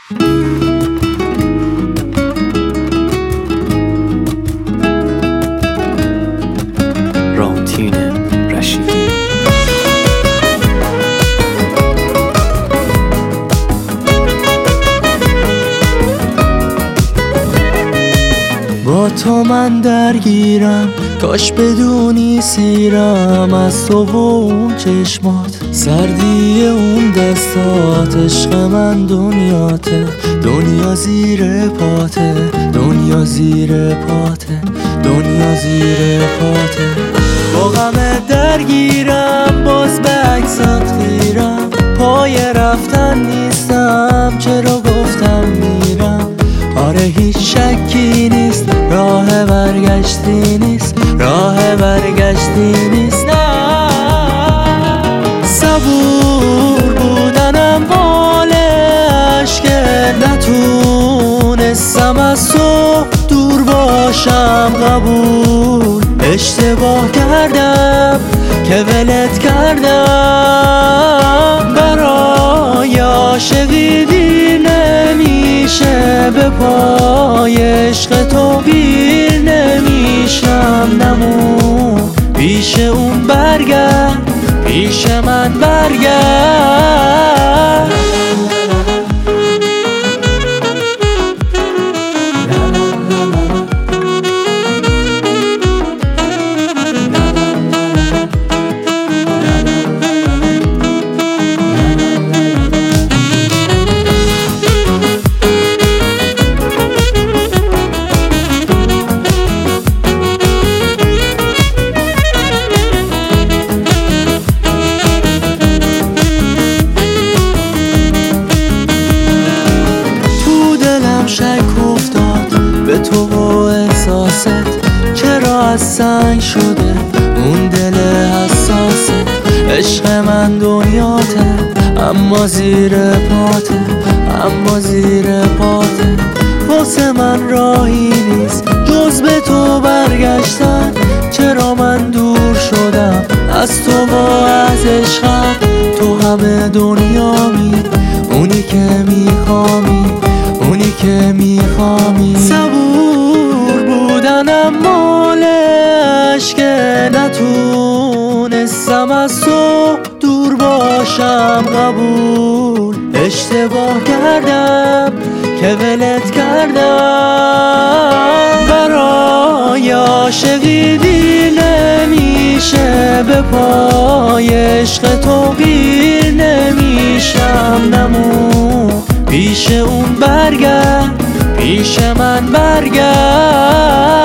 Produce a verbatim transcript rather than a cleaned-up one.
رامتین رشیدی. با تو من درگیرم، کاش بدونی سیرم از تو و اون چشمات، سردی اون دستات. عشق من دنیاته، دنیا زیر پاته، دنیا زیر پاته، دنیا زیر پاته. با غمت درگیرم، باز به عکسات خیرم، پای رفتن نیستم، چرا گفتم میرم. آره هیچ شکی نیست، راه برگشتی نیست، راه برگشتی نیست. نه صبور بودنم حال عشقه، نتونستم از تو دور باشم. قبول اشتباه کردم که ولت کردم، برای عاشقی دیر نمیشه، به پای عشق تو گیر نمیشم. نمون پیش اون برگرد، پیش من برگرد. شک افتاد به تو و احساست، چرا از سنگ شده اون دل حساسه. عشق من دنیاته، اما زیر پاته، اما زیر پاته. واسه من راهی نیست جز به تو برگشتن، چرا من دور شدم از تو و از عشقم. تو همه دنیامی، اونی که میخوامی، اونی که میخوامی. صبور بودنم مال عشقه، نتونستم از تو دور باشم. قبول اشتباه کردم که ولت کردم، برای عاشقی دیر نمیشه، به پای عشق تو گیر نمیشم. نمون پیش اون برگرد، پیش من برگرد.